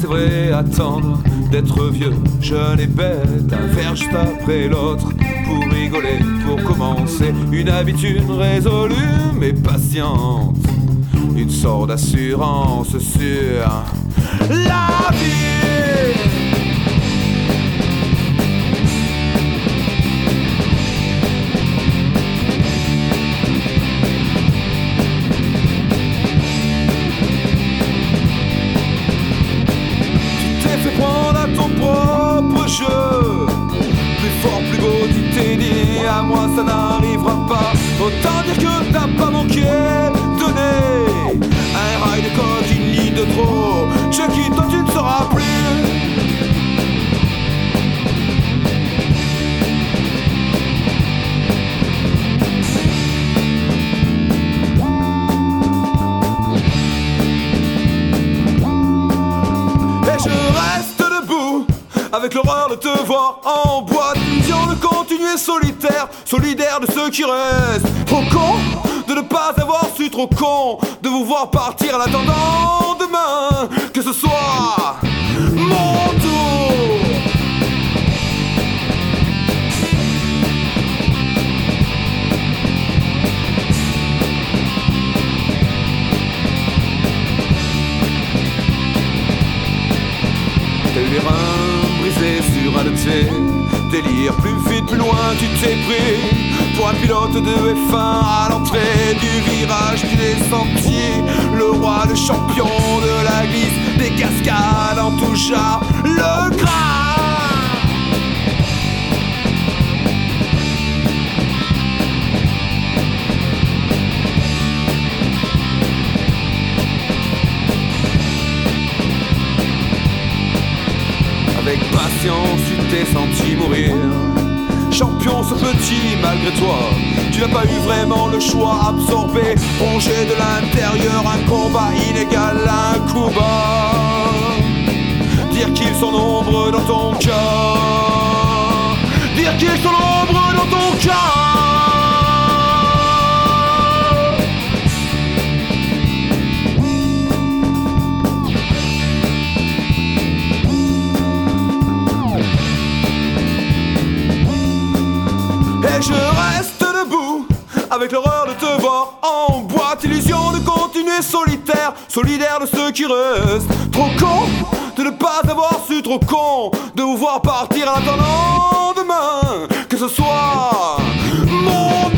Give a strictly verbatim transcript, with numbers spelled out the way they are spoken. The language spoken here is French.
c'est vrai, attendre d'être vieux, jeune et bête, un verre juste après l'autre, pour rigoler, pour commencer une habitude résolue mais patiente, une sorte d'assurance sur la vie. Tu t'es fait prendre à ton propre jeu, plus fort, plus beau, tu t'es dit à moi ça n'arrivera pas. Autant dire que t'as pas manqué, donné un rail de coque, une ligne de trop. Chucky, toi tu ne seras plus. Et je reste debout avec l'horreur de te voir en boîte, vision de continuer solitaire, solidaire de ceux qui restent. Trop con de ne pas avoir su, trop con de vous voir partir en attendant demain que ce soit mon tour. T'as eu les reins brisés sur un de tes délires, plus vite, plus loin, tu t'es pris pour un pilote de F un à l'entrée du virage du descentier, le roi, le champion de la glisse, des cascades en tout genre, le gras. Avec patience, tu t'es senti mourir. Champion, ce petit, malgré toi, tu n'as pas eu vraiment le choix. Absorbé, rongé de l'intérieur, un combat inégal, un coup bas. Dire qu'ils sont nombreux dans ton cœur, dire qu'ils sont nombreux dans ton cœur. Et je reste debout avec l'horreur de te voir en boîte, illusion de continuer solitaire, solidaire de ceux qui restent. Trop con de ne pas avoir su, trop con de vous voir partir en attendant demain que ce soit mon